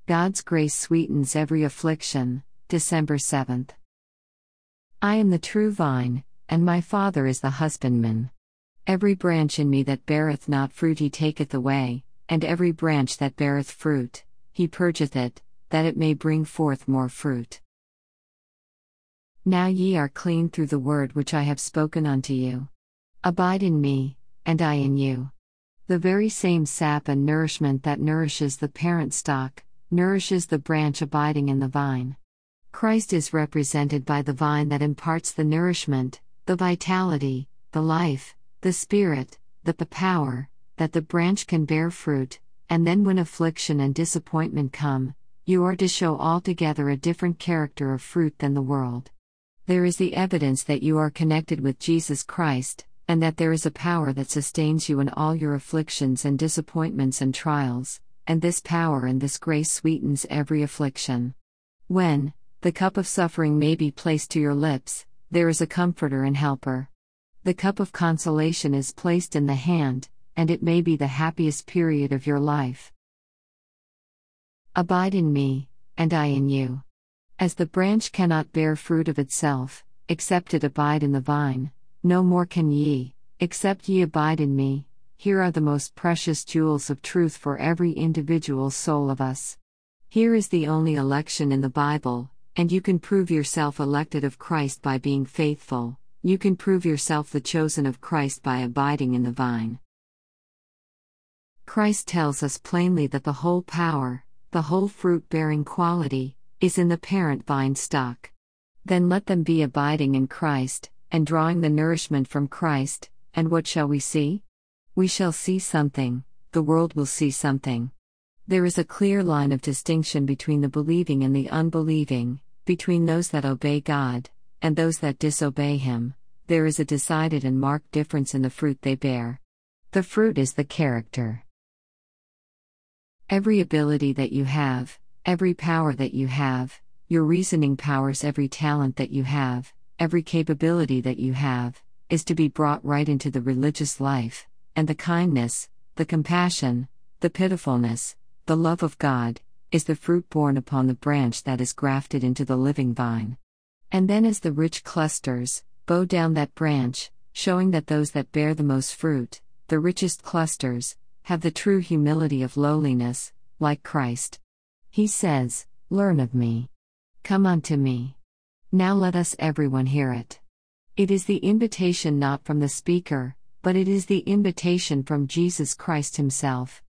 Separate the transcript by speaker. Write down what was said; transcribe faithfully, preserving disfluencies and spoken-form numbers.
Speaker 1: God's grace sweetens every affliction. December seventh. I am the true vine, and my Father is the husbandman. Every branch in me that beareth not fruit he taketh away, and every branch that beareth fruit, he purgeth it, that it may bring forth more fruit. Now ye are clean through the word which I have spoken unto you. Abide in me, and I in you. The very same sap and nourishment that nourishes the parent stock, nourishes the branch abiding in the vine. Christ is represented by the vine that imparts the nourishment, the vitality, the life, the spirit, the, the power, that the branch can bear fruit, and then when affliction and disappointment come, you are to show altogether a different character of fruit than the world. There is the evidence that you are connected with Jesus Christ, and that there is a power that sustains you in all your afflictions and disappointments and trials, and this power and this grace sweetens every affliction. When the cup of suffering may be placed to your lips, there is a comforter and helper. The cup of consolation is placed in the hand, and it may be the happiest period of your life. Abide in me, and I in you. As the branch cannot bear fruit of itself, except it abide in the vine, no more can ye, except ye abide in me. Here are the most precious jewels of truth for every individual soul of us. Here is the only election in the Bible, and you can prove yourself elected of Christ by being faithful. You can prove yourself the chosen of Christ by abiding in the vine. Christ tells us plainly that the whole power, the whole fruit-bearing quality, is in the parent vine stock. Then let them be abiding in Christ, and drawing the nourishment from Christ, and what shall we see? We shall see something, the world will see something. There is a clear line of distinction between the believing and the unbelieving, between those that obey God, and those that disobey Him. There is a decided and marked difference in the fruit they bear. The fruit is the character. Every ability that you have, every power that you have, your reasoning powers, every talent that you have, every capability that you have, is to be brought right into the religious life, and the kindness, the compassion, the pitifulness, the love of God, is the fruit borne upon the branch that is grafted into the living vine. And then as the rich clusters bow down that branch, showing that those that bear the most fruit, the richest clusters, have the true humility of lowliness, like Christ. He says, "Learn of me. Come unto me." Now let us everyone hear it. It is the invitation not from the speaker, but it is the invitation from Jesus Christ Himself.